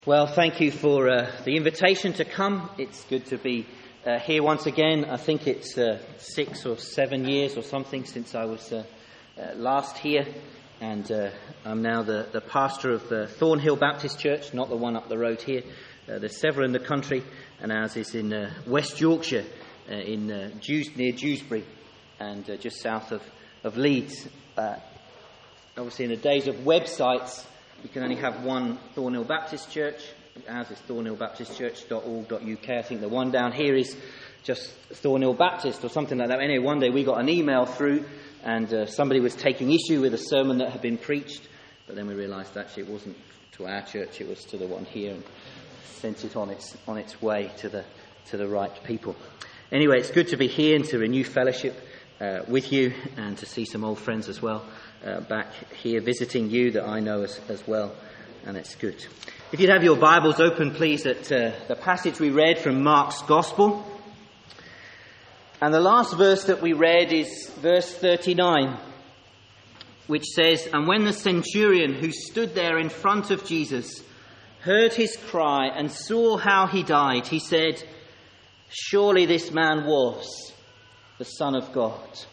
Well, thank you for the invitation to come. It's good to be here once again. I think it's 6 or 7 years or something since I was last here. And I'm now the pastor of the Thornhill Baptist Church, not the one up the road here. There's several in the country, and ours is in West Yorkshire, near Dewsbury, and just south of Leeds. Obviously, in the days of websites, you can only have one Thornhill Baptist Church. Ours is thornhillbaptistchurch.org.uk. I think the one down here is just Thornhill Baptist or something like that. Anyway, one day we got an email through and somebody was taking issue with a sermon that had been preached. But then we realised actually it wasn't to our church, it was to the one here, and sent it on its way to the right people. Anyway, it's good to be here and to renew fellowship with you and to see some old friends as well. Back here visiting you that I know as well, and it's good. If you'd have your Bibles open, please, at the passage we read from Mark's Gospel. And the last verse that we read is verse 39, which says, "And when the centurion who stood there in front of Jesus heard his cry and saw how he died, he said, 'Surely this man was the Son of God.'"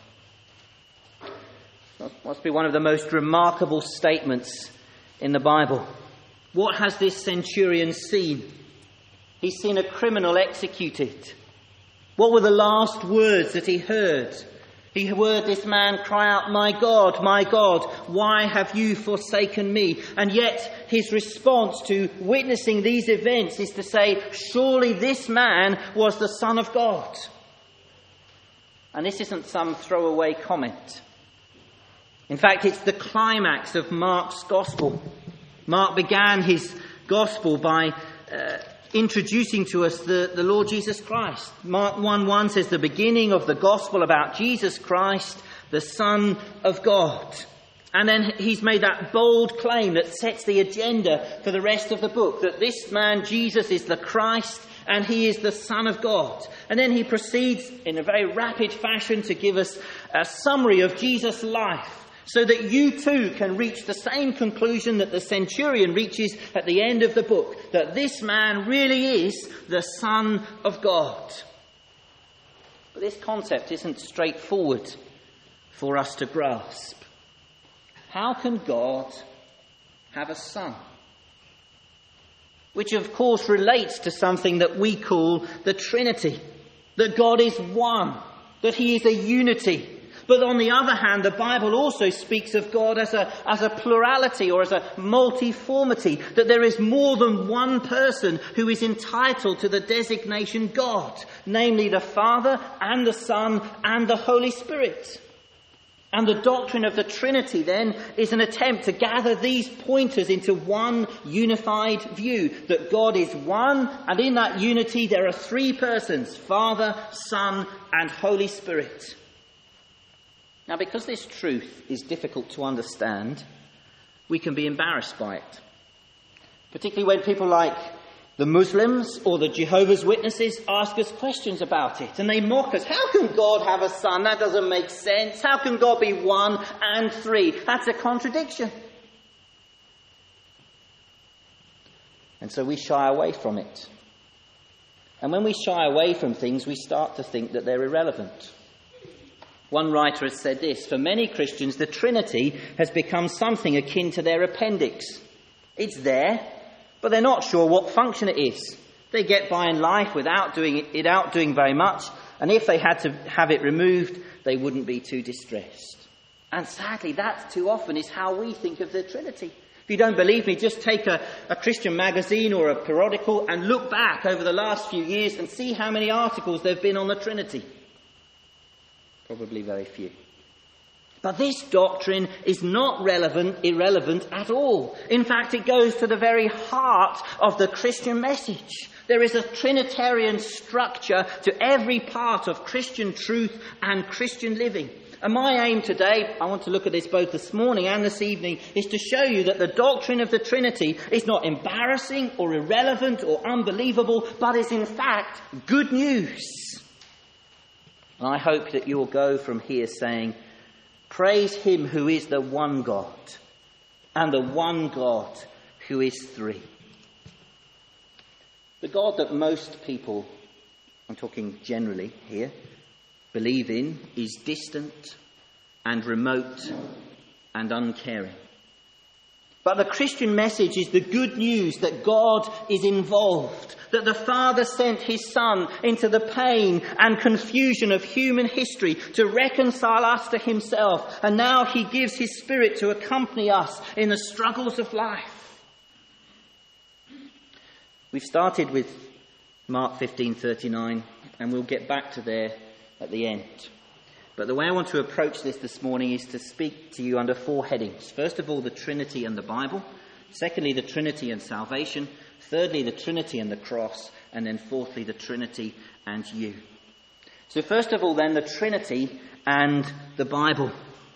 That must be one of the most remarkable statements in the Bible. What has this centurion seen? He's seen a criminal executed. What were the last words that he heard? He heard this man cry out, my God, why have you forsaken me?" And yet his response to witnessing these events is to say, surely this man was the Son of God. And this isn't some throwaway comment. In fact, it's the climax of Mark's Gospel. Mark began his Gospel by introducing to us the Lord Jesus Christ. Mark 1:1 says the beginning of the Gospel about Jesus Christ, the Son of God. And then he's made that bold claim that sets the agenda for the rest of the book, that this man, Jesus, is the Christ and he is the Son of God. And then he proceeds in a very rapid fashion to give us a summary of Jesus' life, so that you too can reach the same conclusion that the centurion reaches at the end of the book, that this man really is the Son of God. But this concept isn't straightforward for us to grasp. How can God have a son? Which of course relates to something that we call the Trinity. That God is one, that he is a unity. But on the other hand, the Bible also speaks of God as a plurality or as a multiformity, that there is more than one person who is entitled to the designation God, namely the Father and the Son and the Holy Spirit. And the doctrine of the Trinity then is an attempt to gather these pointers into one unified view, that God is one, and in that unity there are three persons, Father, Son and Holy Spirit. Now, because this truth is difficult to understand, we can be embarrassed by it. Particularly when people like the Muslims or the Jehovah's Witnesses ask us questions about it. And they mock us. How can God have a son? That doesn't make sense. How can God be one and three? That's a contradiction. And so we shy away from it. And when we shy away from things, we start to think that they're irrelevant. One writer has said this: for many Christians, the Trinity has become something akin to their appendix. It's there, but they're not sure what function it is. They get by in life without doing very much, and if they had to have it removed, they wouldn't be too distressed. And sadly, that too often is how we think of the Trinity. If you don't believe me, just take a Christian magazine or a periodical and look back over the last few years and see how many articles there have been on the Trinity. Probably very few. But this doctrine is not irrelevant at all. In fact, it goes to the very heart of the Christian message. There is a Trinitarian structure to every part of Christian truth and Christian living. And my aim today, I want to look at this both this morning and this evening, is to show you that the doctrine of the Trinity is not embarrassing or irrelevant or unbelievable, but is in fact good news. And I hope that you will go from here saying, praise him who is the one God, and the one God who is three. The God that most people, I'm talking generally here, believe in is distant and remote and uncaring. But the Christian message is the good news that God is involved, that the Father sent his Son into the pain and confusion of human history to reconcile us to himself, and now he gives his Spirit to accompany us in the struggles of life. We've started with Mark 15:39, and we'll get back to there at the end. But the way I want to approach this morning is to speak to you under four headings. First of all, the Trinity and the Bible. Secondly, the Trinity and salvation. Thirdly, the Trinity and the cross. And then fourthly, the Trinity and you. So first of all, then, the Trinity and the Bible.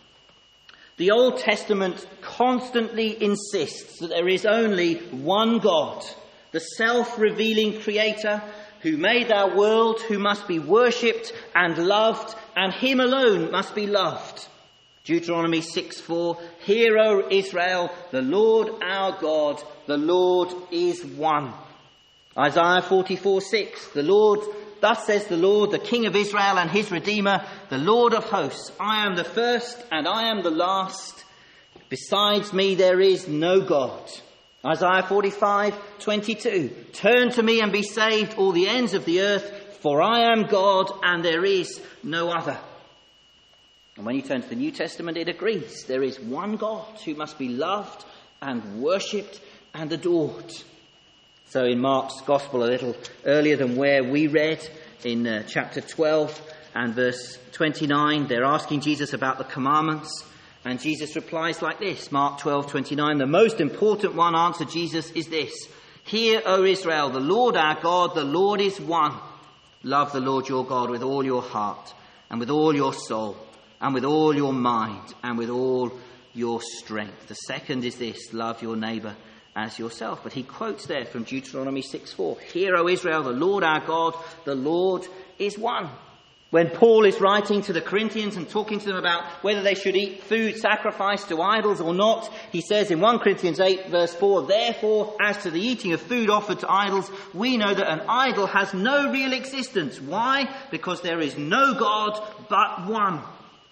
The Old Testament constantly insists that there is only one God, the self-revealing Creator, who made our world, who must be worshipped and loved, and him alone must be loved. Deuteronomy 6:4, Hear, O Israel, the Lord our God, the Lord is one. Isaiah 44:6, thus says the Lord, the King of Israel and his Redeemer, the Lord of hosts, I am the first and I am the last. Besides me there is no God. Isaiah 45:22, Turn to me and be saved, all the ends of the earth, for I am God and there is no other. And when you turn to the New Testament, it agrees. There is one God who must be loved and worshipped and adored. So in Mark's Gospel, a little earlier than where we read, in chapter 12 and verse 29, they're asking Jesus about the commandments. And Jesus replies like this, Mark 12:29, the most important one, answered Jesus, is this. Hear, O Israel, the Lord our God, the Lord is one. Love the Lord your God with all your heart and with all your soul and with all your mind and with all your strength. The second is this, love your neighbour as yourself. But he quotes there from Deuteronomy 6:4, Hear, O Israel, the Lord our God, the Lord is one. When Paul is writing to the Corinthians and talking to them about whether they should eat food sacrificed to idols or not, he says in 1 Corinthians 8 verse 4, Therefore, as to the eating of food offered to idols, we know that an idol has no real existence. Why? Because there is no God but one.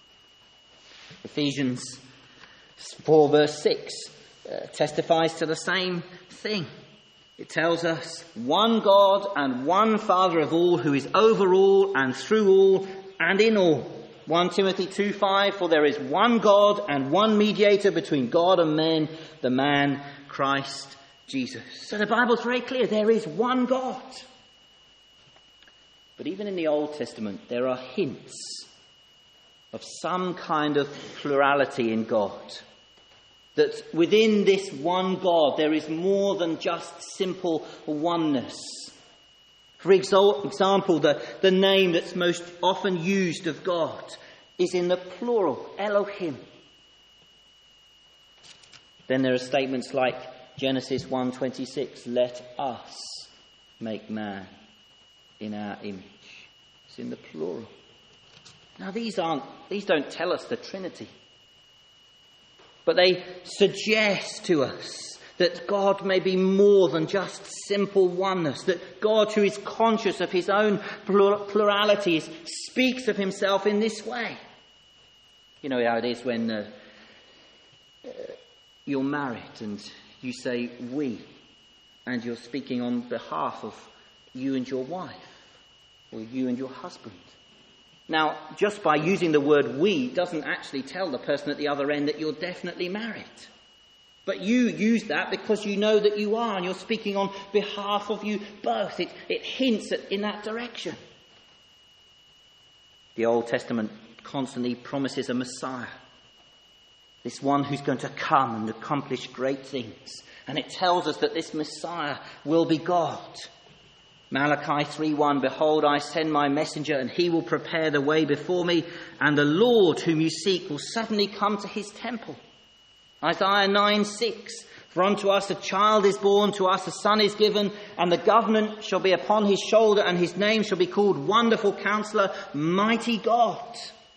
Ephesians 4 verse 6 testifies to the same thing. It tells us one God and one Father of all, who is over all and through all and in all. 1 Timothy 2:5, For there is one God and one mediator between God and men, the man Christ Jesus. So the Bible's very clear, there is one God. But even in the Old Testament, there are hints of some kind of plurality in God. That within this one God there is more than just simple oneness. For example, the name that's most often used of God is in the plural, Elohim. Then there are statements like Genesis 1:26, Let us make man in our image. It's in the plural. Now these don't tell us the Trinity. But they suggest to us that God may be more than just simple oneness, that God, who is conscious of his own pluralities, speaks of himself in this way. You know how it is when you're married and you say we, and you're speaking on behalf of you and your wife, or you and your husband. Now, just by using the word we doesn't actually tell the person at the other end that you're definitely married. But you use that because you know that you are and you're speaking on behalf of you both. It hints in that direction. The Old Testament constantly promises a Messiah. This one who's going to come and accomplish great things. And it tells us that this Messiah will be God. Malachi 3:1, Behold, I send my messenger, and he will prepare the way before me, and the Lord whom you seek will suddenly come to his temple. Isaiah 9:6, For unto us a child is born, to us a son is given, and the government shall be upon his shoulder, and his name shall be called Wonderful Counselor, Mighty God.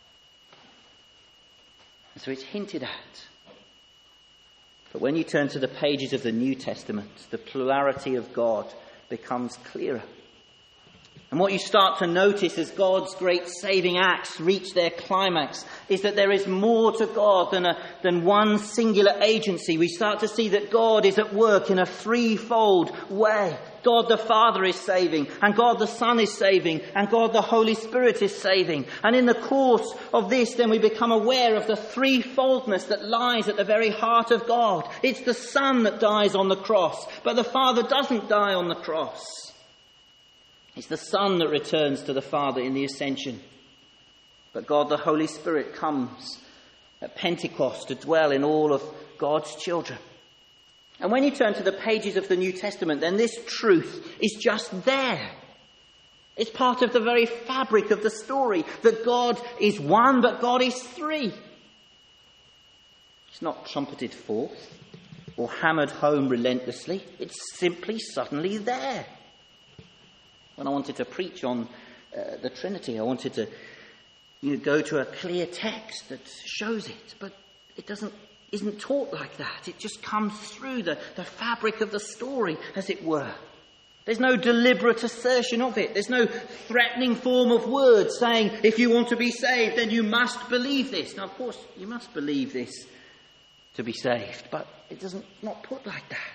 And so it's hinted at. But when you turn to the pages of the New Testament, the plurality of God becomes clearer. And what you start to notice as God's great saving acts reach their climax is that there is more to God than one singular agency. We start to see that God is at work in a threefold way. God the Father is saving, and God the Son is saving, and God the Holy Spirit is saving. And in the course of this, then we become aware of the threefoldness that lies at the very heart of God. It's the Son that dies on the cross, but the Father doesn't die on the cross. It's the Son that returns to the Father in the ascension. But God the Holy Spirit comes at Pentecost to dwell in all of God's children. And when you turn to the pages of the New Testament, then this truth is just there. It's part of the very fabric of the story, that God is one, but God is three. It's not trumpeted forth or hammered home relentlessly. It's simply suddenly there. When I wanted to preach on the Trinity, I wanted to go to a clear text that shows it, but it isn't taught like that. It just comes through the fabric of the story, as it were. There's no deliberate assertion of it. There's no threatening form of words saying, if you want to be saved, then you must believe this. Now, of course, you must believe this to be saved, but not put like that.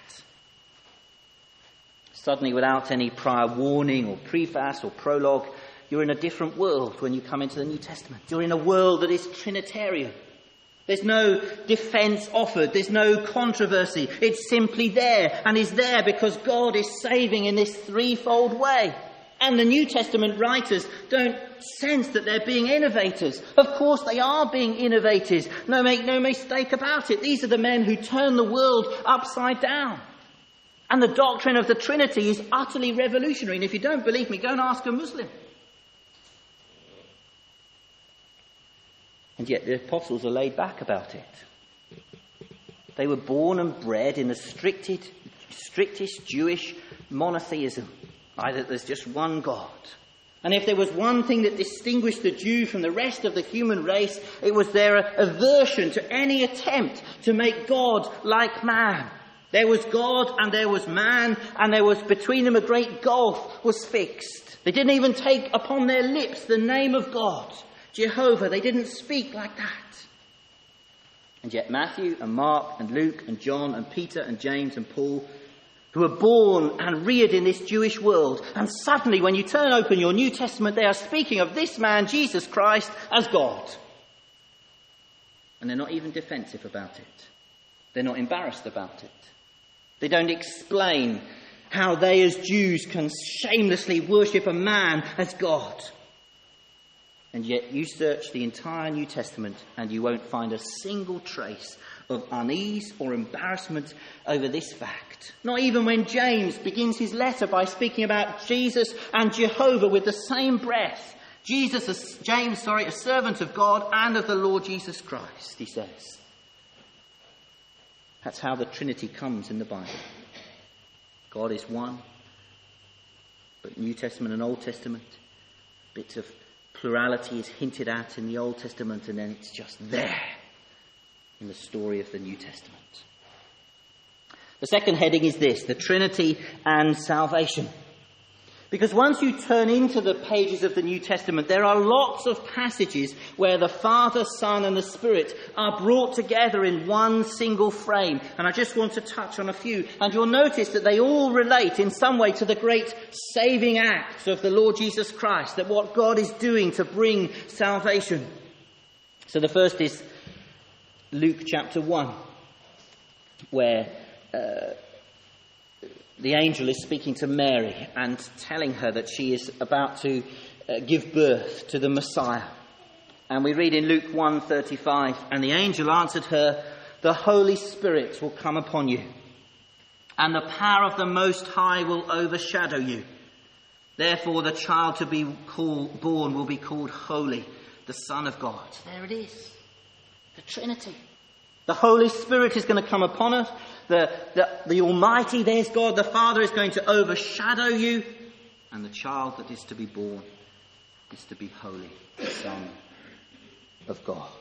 Suddenly, without any prior warning or preface or prologue, you're in a different world when you come into the New Testament. You're in a world that is Trinitarian. There's no defence offered. There's no controversy. It's simply there, and is there because God is saving in this threefold way. And the New Testament writers don't sense that they're being innovators. Of course they are being innovators. Make no mistake about it. These are the men who turn the world upside down. And the doctrine of the Trinity is utterly revolutionary. And if you don't believe me, go and ask a Muslim. And yet the apostles are laid back about it. They were born and bred in the strictest Jewish monotheism. Either there's just one God. And if there was one thing that distinguished the Jew from the rest of the human race, it was their aversion to any attempt to make God like man. There was God and there was man, and there was between them a great gulf was fixed. They didn't even take upon their lips the name of God, Jehovah. They didn't speak like that. And yet Matthew and Mark and Luke and John and Peter and James and Paul, who were born and reared in this Jewish world, and suddenly when you turn open your New Testament, they are speaking of this man, Jesus Christ, as God. And they're not even defensive about it. They're not embarrassed about it. They don't explain how they as Jews can shamelessly worship a man as God. And yet you search the entire New Testament and you won't find a single trace of unease or embarrassment over this fact. Not even when James begins his letter by speaking about Jesus and Jehovah with the same breath. James, a servant of God and of the Lord Jesus Christ, he says. That's how the Trinity comes in the Bible. God is one, but New Testament and Old Testament, bits of plurality is hinted at in the Old Testament, and then it's just there in the story of the New Testament. The second heading is this: the Trinity and salvation. Because once you turn into the pages of the New Testament, there are lots of passages where the Father, Son and the Spirit are brought together in one single frame. And I just want to touch on a few. And you'll notice that they all relate in some way to the great saving acts of the Lord Jesus Christ, that what God is doing to bring salvation. So the first is Luke chapter 1, where the angel is speaking to Mary and telling her that she is about to give birth to the Messiah. And we read in Luke 1:35, and the angel answered her, "The Holy Spirit will come upon you, and the power of the Most High will overshadow you. Therefore the child to be born will be called Holy, the Son of God." There it is. The Trinity. The Holy Spirit is going to come upon us. The Almighty, there's God, the Father, is going to overshadow you. And the child that is to be born is to be holy, the Son of God.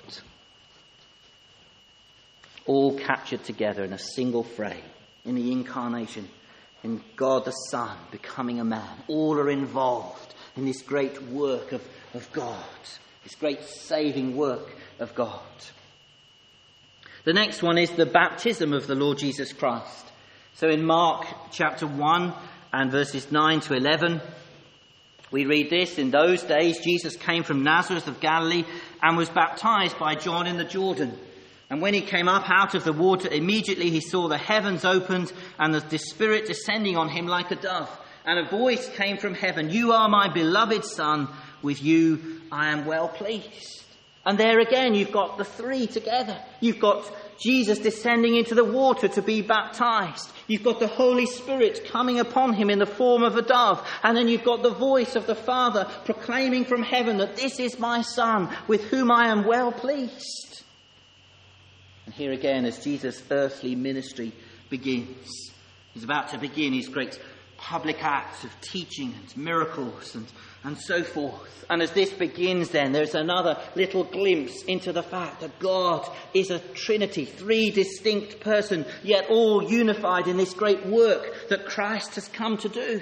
All captured together in a single frame, in the incarnation, in God the Son becoming a man. All are involved in this great work of God, this great saving work of God. The next one is the baptism of the Lord Jesus Christ. So in Mark chapter 1 and verses 9 to 11, we read this: "In those days Jesus came from Nazareth of Galilee and was baptized by John in the Jordan. And when he came up out of the water, immediately he saw the heavens opened and the Spirit descending on him like a dove. And a voice came from heaven, 'You are my beloved Son, with you I am well pleased.'" And there again, you've got the three together. You've got Jesus descending into the water to be baptized. You've got the Holy Spirit coming upon him in the form of a dove. And then you've got the voice of the Father proclaiming from heaven that this is my Son, with whom I am well pleased. And here again, as Jesus' earthly ministry begins, he's about to begin his great public acts of teaching and miracles and so forth. And as this begins then, there's another little glimpse into the fact that God is a Trinity, three distinct persons, yet all unified in this great work that Christ has come to do.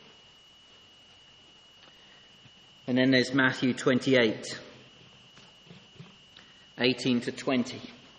And then there's Matthew 28, 18 to 20.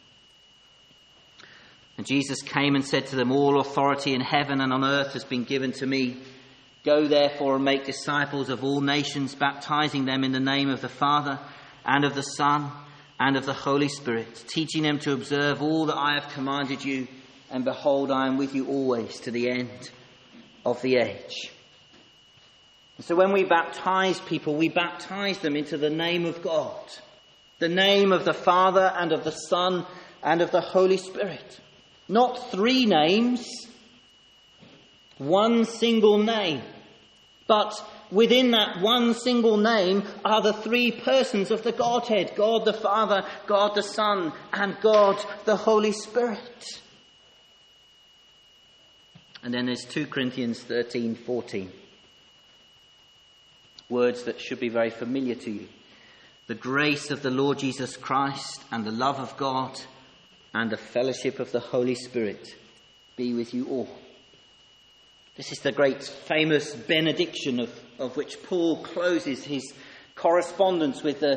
"And Jesus came and said to them, 'All authority in heaven and on earth has been given to me. Go therefore and make disciples of all nations, baptizing them in the name of the Father and of the Son and of the Holy Spirit, teaching them to observe all that I have commanded you. And behold, I am with you always to the end of the age.'" So when we baptize people, we baptize them into the name of God, the name of the Father and of the Son and of the Holy Spirit. Not three names, one single name. But within that one single name are the three persons of the Godhead: God the Father, God the Son, and God the Holy Spirit. And then there's 2 Corinthians 13:14. Words that should be very familiar to you. "The grace of the Lord Jesus Christ and the love of God and the fellowship of the Holy Spirit be with you all." This is the great famous benediction of which Paul closes his correspondence with the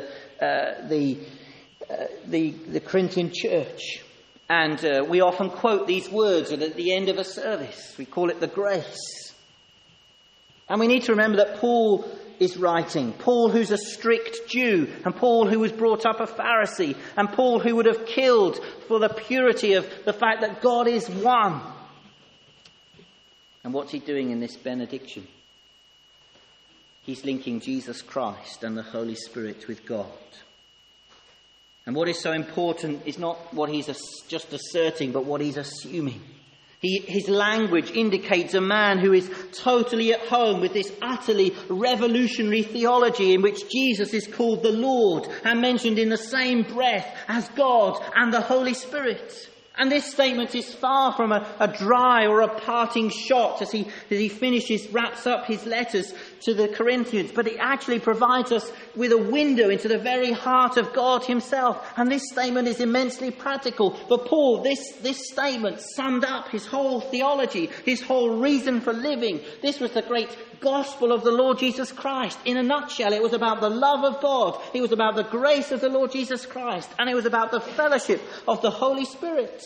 Corinthian church. And we often quote these words at the end of a service. We call it the grace. And we need to remember that Paul is writing. Paul, who's a strict Jew, and Paul, who was brought up a Pharisee, and Paul, who would have killed for the purity of the fact that God is one. And what's he doing in this benediction? He's linking Jesus Christ and the Holy Spirit with God. And what is so important is not what he's just asserting, but what he's assuming. His language indicates a man who is totally at home with this utterly revolutionary theology in which Jesus is called the Lord and mentioned in the same breath as God and the Holy Spirit. And this statement is far from a dry or a parting shot as he wraps up his letters to the Corinthians. But it actually provides us with a window into the very heart of God himself. And this statement is immensely practical. For Paul, this statement summed up his whole theology, his whole reason for living. This was the great gospel of the Lord Jesus Christ. In a nutshell, it was about the love of God. It was about the grace of the Lord Jesus Christ. And it was about the fellowship of the Holy Spirit.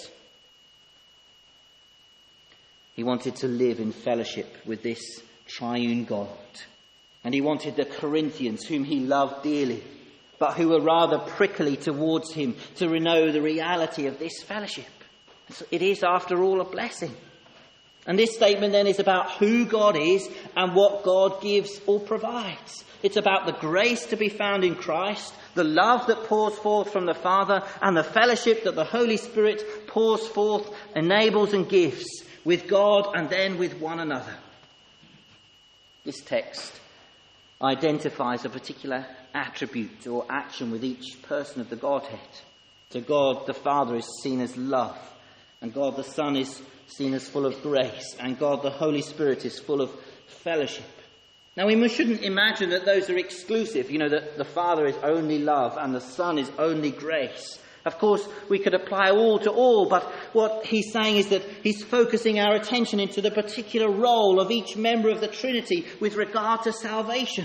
He wanted to live in fellowship with this triune God. And he wanted the Corinthians, whom he loved dearly, but who were rather prickly towards him, to know the reality of this fellowship. So it is, after all, a blessing. And this statement then is about who God is and what God gives or provides. It's about the grace to be found in Christ, the love that pours forth from the Father, and the fellowship that the Holy Spirit pours forth, enables and gives with God and then with one another. This text identifies a particular attribute or action with each person of the Godhead. So God the Father is seen as love, and God the Son is seen as full of grace, and God the Holy Spirit is full of fellowship. Now we shouldn't imagine that those are exclusive, that the Father is only love and the Son is only grace, Of course, we could apply all to all, but what he's saying is that he's focusing our attention into the particular role of each member of the Trinity with regard to salvation.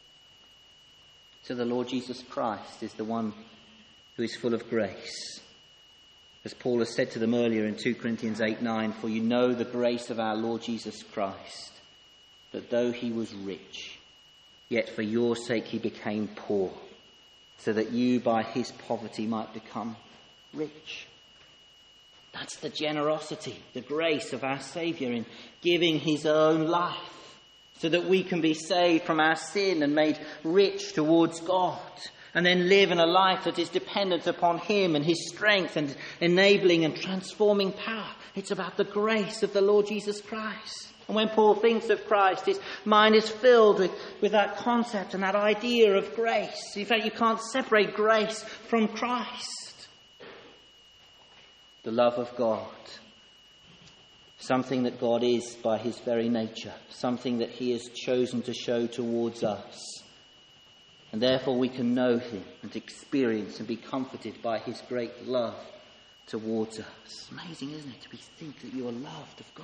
So the Lord Jesus Christ is the one who is full of grace. As Paul has said to them earlier in 2 Corinthians 8:9, "For you know the grace of our Lord Jesus Christ, that though he was rich, yet for your sake he became poor, so that you by his poverty might become rich." That's the generosity, the grace of our Saviour in giving his own life, so that we can be saved from our sin and made rich towards God, and then live in a life that is dependent upon him and his strength and enabling and transforming power. It's about the grace of the Lord Jesus Christ. And when Paul thinks of Christ, his mind is filled with that concept and that idea of grace. In fact, you can't separate grace from Christ. The love of God. Something that God is by his very nature. Something that he has chosen to show towards us. And therefore we can know him and experience and be comforted by his great love towards us. Amazing, isn't it, to think that you are loved of God.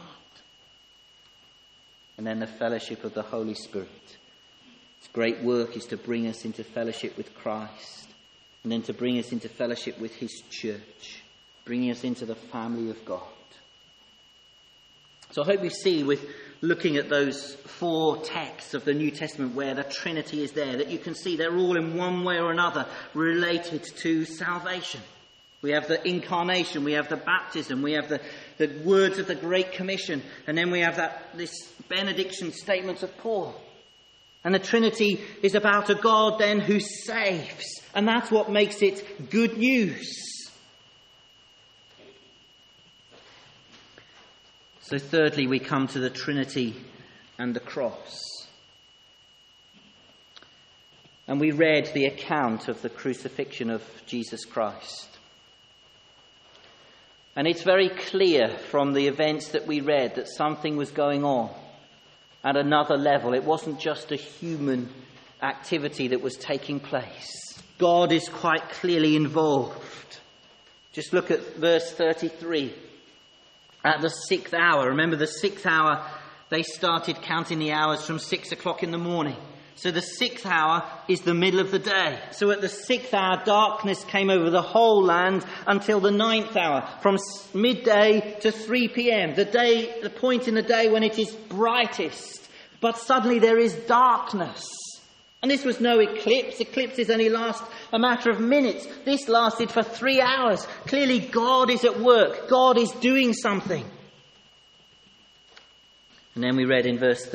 And then the fellowship of the Holy Spirit. Its great work is to bring us into fellowship with Christ, and then to bring us into fellowship with his church, bringing us into the family of God. So I hope you see, with looking at those 4 texts of the New Testament where the Trinity is there, that you can see they're all in one way or another related to salvation. We have the incarnation, we have the baptism, we have the words of the Great Commission, and then we have this benediction statement of Paul. And the Trinity is about a God then who saves, and that's what makes it good news. So thirdly, we come to the Trinity and the cross. And we read the account of the crucifixion of Jesus Christ. And it's very clear from the events that we read that something was going on at another level. It wasn't just a human activity that was taking place. God is quite clearly involved. Just look at verse 33. At the 6th hour, remember the 6th hour, they started counting the hours from 6 o'clock in the morning. So the 6th hour is the middle of the day. So at the 6th hour, darkness came over the whole land until the 9th hour, from midday to 3 p.m. The point in the day when it is brightest. But suddenly there is darkness. And this was no eclipse. Eclipses only last a matter of minutes. This lasted for 3 hours. Clearly God is at work. God is doing something. And then we read in verse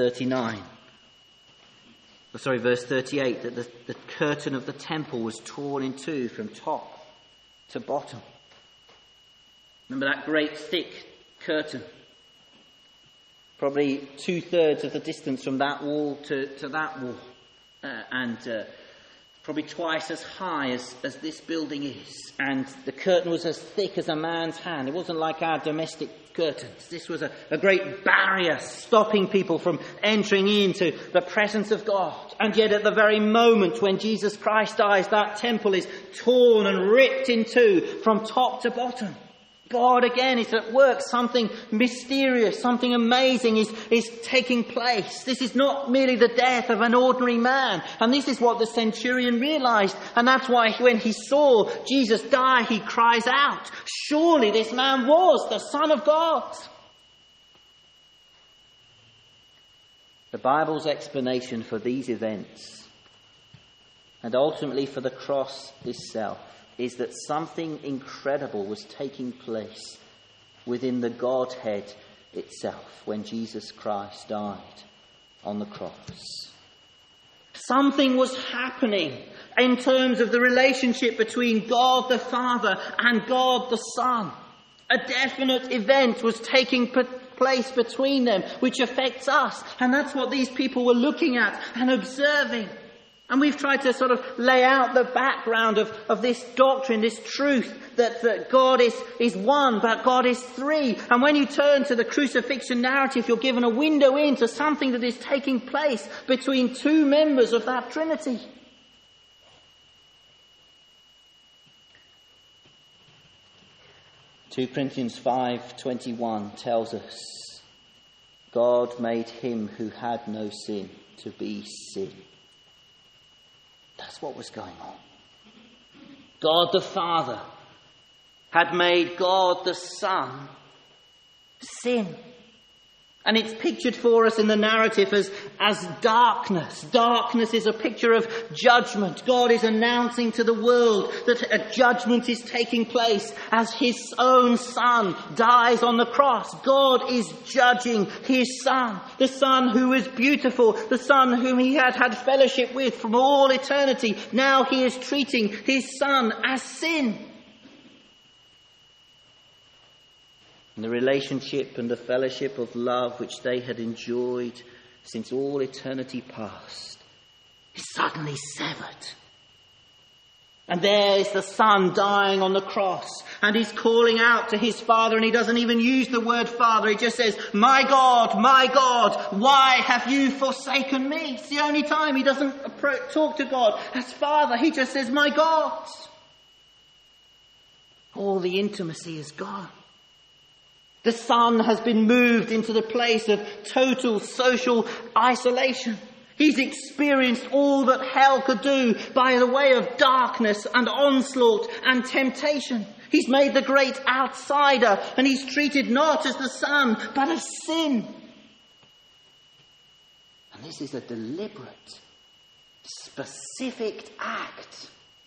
38, that the curtain of the temple was torn in two from top to bottom. Remember that great thick curtain? Probably 2/3 of the distance from that wall to that wall. And probably twice as high as this building is. And the curtain was as thick as a man's hand. It wasn't like our domestic curtains. This was a great barrier stopping people from entering into the presence of God. And yet at the very moment when Jesus Christ dies, that temple is torn and ripped in two from top to bottom. God again is at work. Something mysterious, something amazing is taking place. This is not merely the death of an ordinary man. And this is what the centurion realized. And that's why when he saw Jesus die, he cries out, "Surely this man was the Son of God." The Bible's explanation for these events, and ultimately for the cross itself, is that something incredible was taking place within the Godhead itself when Jesus Christ died on the cross. Something was happening in terms of the relationship between God the Father and God the Son. A definite event was taking place between them, which affects us. And that's what these people were looking at and observing. And we've tried to sort of lay out the background of this doctrine, this truth, that God is one, but God is three. And when you turn to the crucifixion narrative, you're given a window into something that is taking place between two members of that Trinity. 2 Corinthians 5:21 tells us, God made him who had no sin to be sin. That's what was going on. God the Father had made God the Son sin. And it's pictured for us in the narrative as darkness. Darkness is a picture of judgment. God is announcing to the world that a judgment is taking place as his own Son dies on the cross. God is judging his Son, the Son who was beautiful, the Son whom he had had fellowship with from all eternity. Now he is treating his Son as sin. And the relationship and the fellowship of love which they had enjoyed since all eternity past is suddenly severed. And there is the Son dying on the cross, and he's calling out to his Father, and he doesn't even use the word Father. He just says, my God, why have you forsaken me? It's the only time he doesn't talk to God as Father. He just says, my God. All the intimacy is gone. The Son has been moved into the place of total social isolation. He's experienced all that hell could do by the way of darkness and onslaught and temptation. He's made the great outsider, and he's treated not as the Son, but as sin. And this is a deliberate, specific act.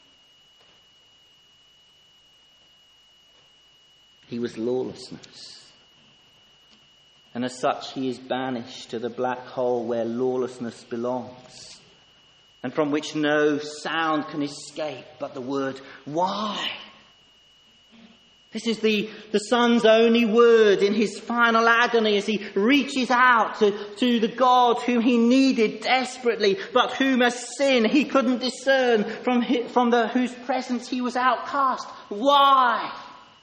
He was lawlessness. And as such, he is banished to the black hole where lawlessness belongs, and from which no sound can escape but the word, why? This is the Son's only word in his final agony as he reaches out to the God whom he needed desperately, but whom as sin he couldn't discern from whose presence he was outcast. Why?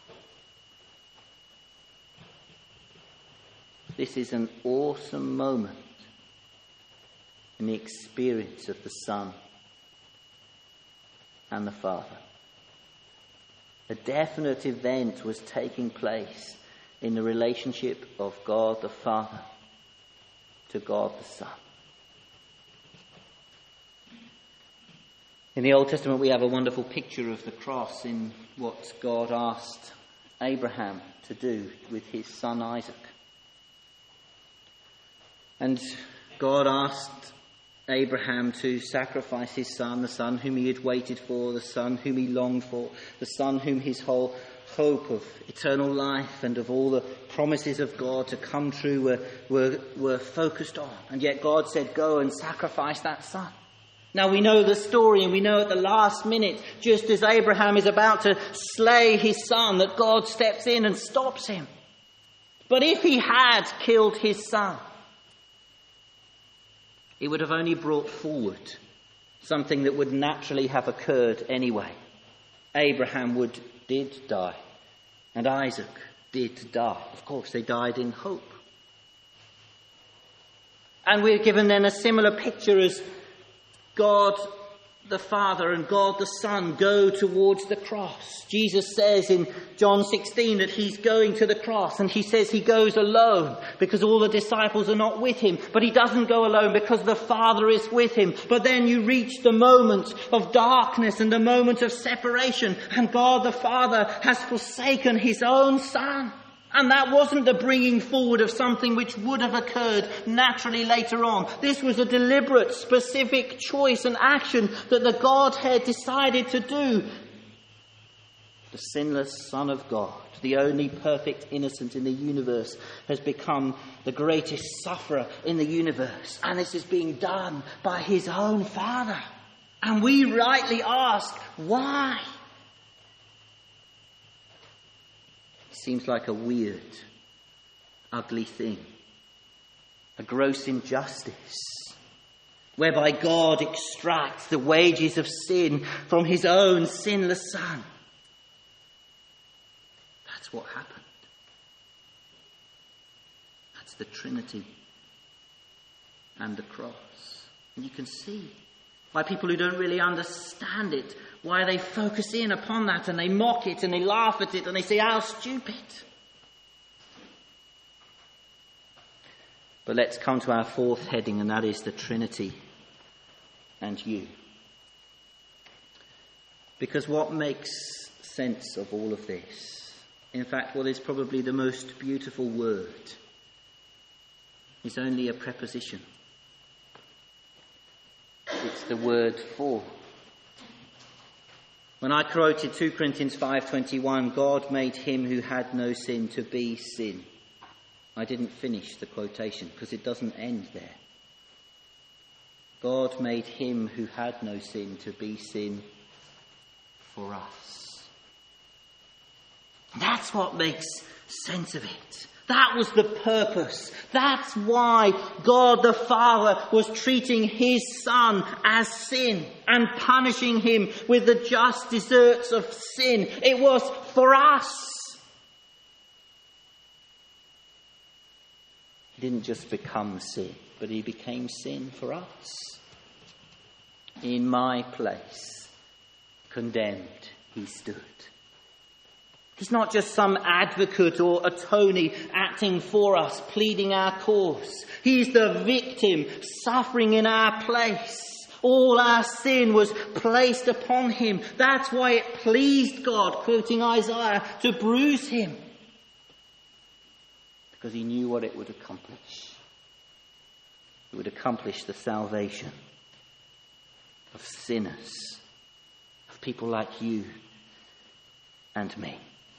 This is an awesome moment in the experience of the Son and the Father. A definite event was taking place in the relationship of God the Father to God the Son. In the Old Testament we have a wonderful picture of the cross in what God asked Abraham to do with his son Isaac. And God asked Abraham to sacrifice his son, the son whom he had waited for, the son whom he longed for, the son whom his whole hope of eternal life and of all the promises of God to come true were focused on. And yet God said, go and sacrifice that son. Now we know the story, and we know at the last minute, just as Abraham is about to slay his son, that God steps in and stops him. But if he had killed his son, it would have only brought forward something that would naturally have occurred anyway. Abraham did die, and Isaac did die. Of course, they died in hope. And we're given then a similar picture as God the Father and God the Son go towards the cross. Jesus says in John 16 that he's going to the cross, and he says he goes alone because all the disciples are not with him. But he doesn't go alone because the Father is with him. But then you reach the moment of darkness and the moment of separation, and God the Father has forsaken his own Son. And that wasn't the bringing forward of something which would have occurred naturally later on. This was a deliberate, specific choice and action that the Godhead decided to do. The sinless Son of God, the only perfect innocent in the universe, has become the greatest sufferer in the universe. And this is being done by his own Father. And we rightly ask, why? Seems like a weird, ugly thing. A gross injustice, whereby God extracts the wages of sin from his own sinless Son. That's what happened. That's the Trinity and the cross. And you can see by people who don't really understand it, why they focus in upon that and they mock it and they laugh at it and they say, how stupid. But let's come to our fourth heading, and that is the Trinity and you. Because what makes sense of all of this, in fact, what is probably the most beautiful word, is only a preposition. It's the word for. When I quoted 2 Corinthians 5:21, God made him who had no sin to be sin, I didn't finish the quotation because it doesn't end there. God made him who had no sin to be sin for us. That's what makes sense of it. That was the purpose. That's why God the Father was treating his Son as sin and punishing him with the just deserts of sin. It was for us. He didn't just become sin, but he became sin for us. In my place, condemned, he stood. He's not just some advocate or attorney acting for us, pleading our cause. He's the victim suffering in our place. All our sin was placed upon him. That's why it pleased God, quoting Isaiah, to bruise him. Because he knew what it would accomplish. It would accomplish the salvation of sinners, of people like you and me.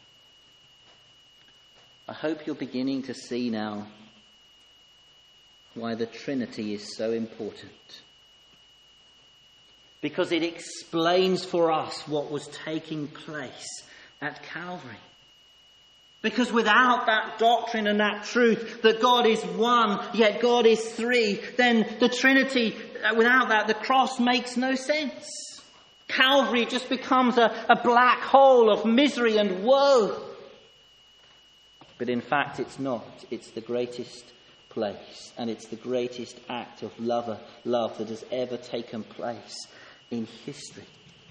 I hope you're beginning to see now why the Trinity is so important. Because it explains for us what was taking place at Calvary. Because without that doctrine and that truth that God is one, yet God is three, then the Trinity, without that, the cross makes no sense. Calvary just becomes a black hole of misery and woe. But in fact, it's not. It's the greatest place, and it's the greatest act of love that has ever taken place in history.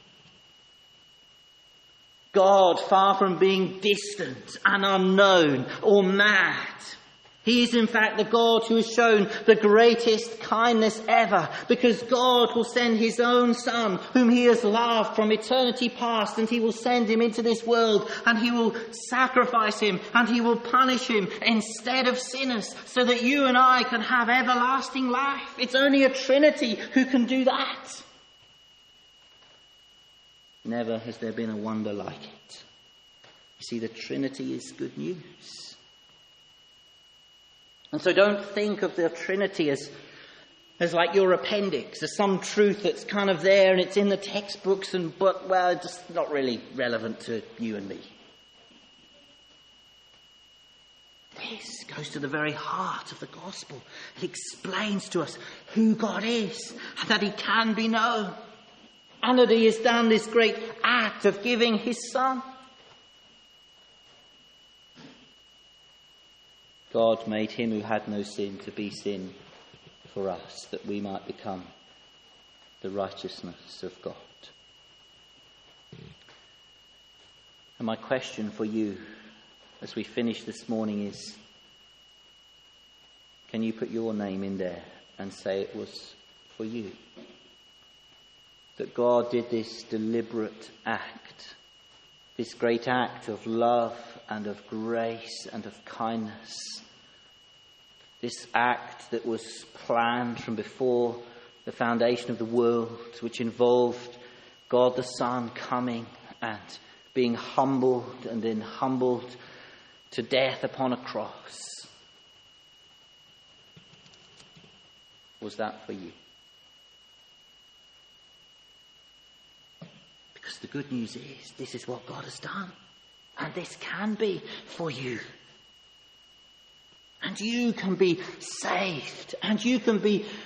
God, far from being distant and unknown or mad, he is in fact the God who has shown the greatest kindness ever, because God will send his own Son, whom he has loved from eternity past, and he will send him into this world, and he will sacrifice him, and he will punish him instead of sinners, so that you and I can have everlasting life. It's only a Trinity who can do that. Never has there been a wonder like it. You see, the Trinity is good news. And so don't think of the Trinity as like your appendix, as some truth that's kind of there and it's in the textbooks but it's just not really relevant to you and me. This goes to the very heart of the gospel. It explains to us who God is and that he can be known. And that he has done this great act of giving his Son. God made him who had no sin to be sin for us, that we might become the righteousness of God. And my question for you as we finish this morning is, can you put your name in there and say it was for you? That God did this deliberate act, this great act of love and of grace and of kindness. This act that was planned from before the foundation of the world, which involved God the Son coming and being humbled and then humbled to death upon a cross. Was that for you? Because the good news is, this is what God has done. And this can be for you. And you can be saved. And you can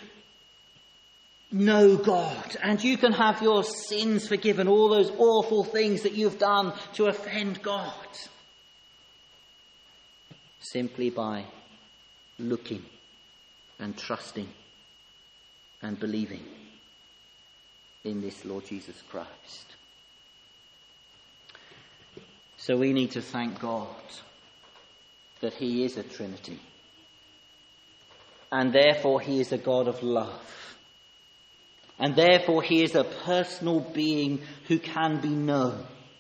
know God. And you can have your sins forgiven. All those awful things that you've done to offend God. Simply by looking and trusting and believing in this Lord Jesus Christ. So we need to thank God that he is a Trinity. And therefore he is a God of love. And therefore he is a personal being who can be known.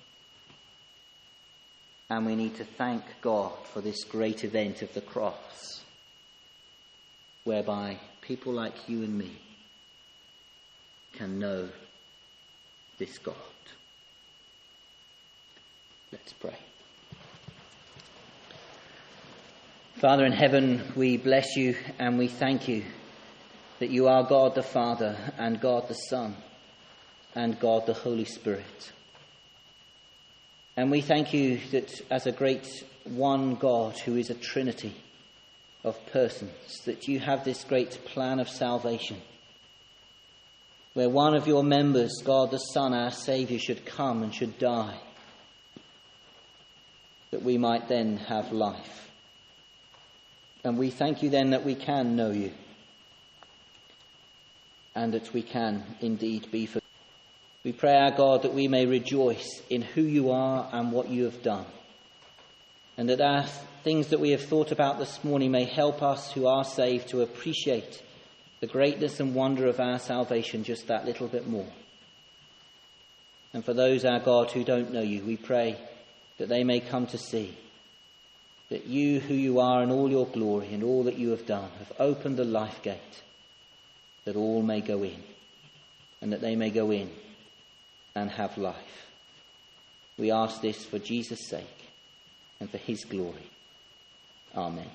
And we need to thank God for this great event of the cross, whereby people like you and me can know this God. Let's pray. Father in heaven, we bless you and we thank you that you are God the Father and God the Son and God the Holy Spirit. And we thank you that as a great one God who is a Trinity of persons, that you have this great plan of salvation, where one of your members, God the Son, our Saviour, should come and should die, that we might then have life. And we thank you then that we can know you, and that we can indeed be forgiven. We pray, our God, that we may rejoice in who you are and what you have done, and that our things that we have thought about this morning may help us who are saved to appreciate the greatness and wonder of our salvation just that little bit more. And for those, our God, who don't know you, we pray that they may come to see that you, who you are in all your glory and all that you have done, have opened the life gate, that all may go in, and that they may go in and have life. We ask this for Jesus' sake and for his glory. Amen.